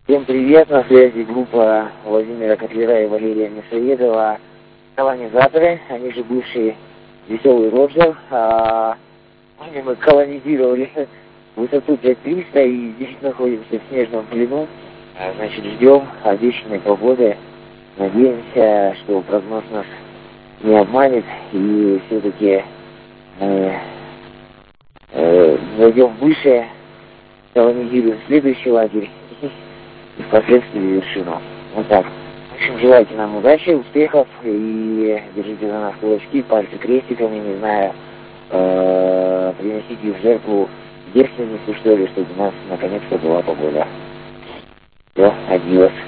Всем привет, на связи группа Владимира Котлера и Валерия Мясоедова. Колонизаторы, они же бывшие Веселый Роджер. Мы колонизировали высоту 5300 и здесь находимся в снежном плену. Значит, ждем обещанной погоды. Надеемся, что прогноз нас не обманет и все-таки мы зайдем выше, колонизируем следующий лагерь и впоследствии вершину. Вот так. В общем, желайте нам удачи, успехов и держите за нас кулачки, пальцы крестиками, не знаю, приносите в жертву девственницу, что ли, чтобы у нас наконец-то была погода. Все, адьос.